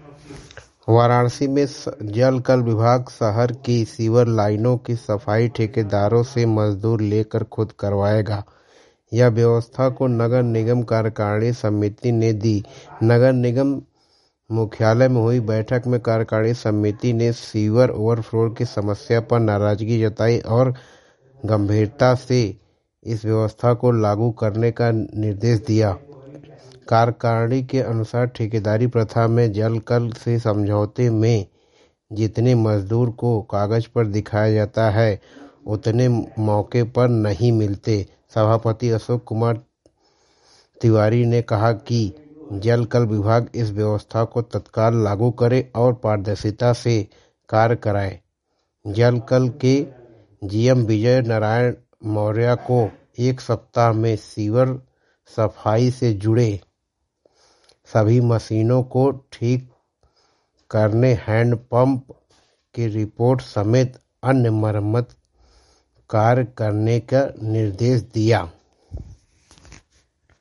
वाराणसी में जल कल विभाग शहर की सीवर लाइनों की सफाई ठेकेदारों से मजदूर लेकर खुद करवाएगा। यह व्यवस्था को नगर निगम कार्यकारिणी समिति ने दी। नगर निगम मुख्यालय में हुई बैठक में कार्यकारिणी समिति ने सीवर ओवरफ्लो की समस्या पर नाराजगी जताई और गंभीरता से इस व्यवस्था को लागू करने का निर्देश दिया। कार्यकारिणी के अनुसार ठेकेदारी प्रथा में जल कल से समझौते में जितने मजदूर को कागज पर दिखाया जाता है उतने मौके पर नहीं मिलते। सभापति अशोक कुमार तिवारी ने कहा कि जल कल विभाग इस व्यवस्था को तत्काल लागू करे और पारदर्शिता से कार्य कराए। जल कल के जीएम विजय नारायण मौर्य को एक सप्ताह में सीवर सफाई से जुड़े सभी मशीनों को ठीक करने, हैंडपंप की रिपोर्ट समेत अन्य मरम्मत कार्य करने का निर्देश दिया।